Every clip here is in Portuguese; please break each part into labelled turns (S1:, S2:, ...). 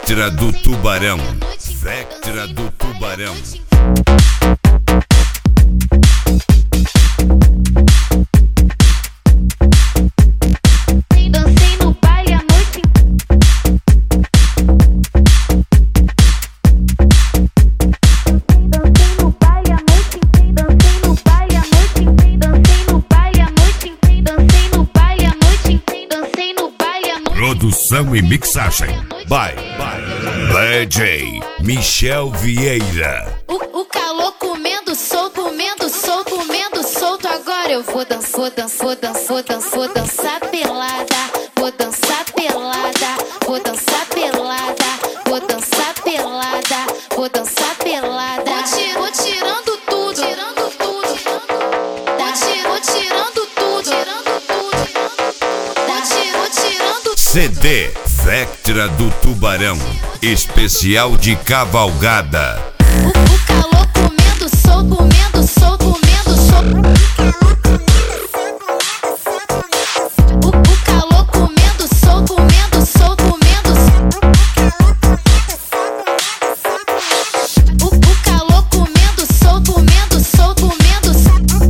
S1: Vectra do Tubarão. Vectra do Tubarão.
S2: Dancei no baile a noite
S1: Produção e mixagem by DJ Michel Vieira.
S2: O calor comendo solto, comendo solto, comendo solto. Agora eu vou dançar pelada. Vou dançar pelada, vou dançar pelada, vou dançar pelada, vou dançar pelada. Vou tirando tudo, tirando tudo. Vou tirando tudo, tirando tudo. Vou tirando
S1: CD Vectra do Tubarão. Especial de cavalgada.
S2: o calor comendo solto, comendo solto, comendo solto. O calor comendo solto, comendo solto, comendo solto. O calor comendo solto, comendo solto, comendo solto.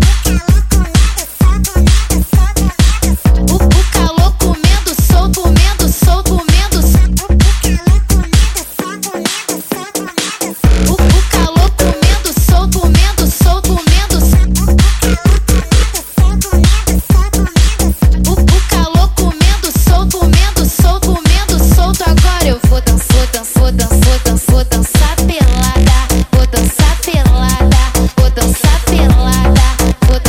S2: O calor comendo solto, comendo solto, comendo solto. O calor comendo solto, comendo solto, comendo solto. O calor comendo solto, comendo solto, comendo solto. Agora eu vou dançar pelada. Vou dançar pelada, vou dançar pelada. Vou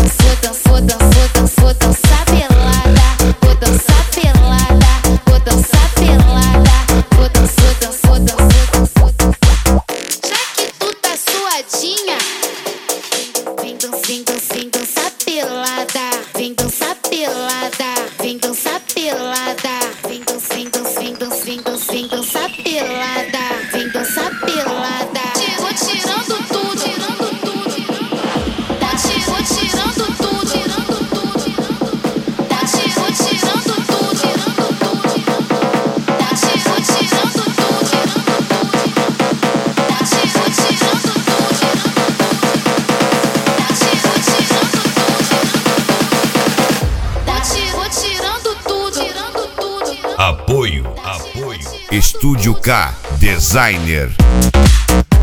S2: dançar pelada, vou dançar pelada. Vou dançar pelada, vou dançar. Já que tu tá suadinha, vem dançar pelada. Vem dançar pelada, vem dançar pelada. Vem dançar pelada, vem dançar pelada. Vou tirando tudo, tirando tudo. Vou tirando tudo, tirando tudo. Vou tirando tudo, tirando tudo. Vou tirando tudo, tirando
S1: Apoio Estúdio K Designer.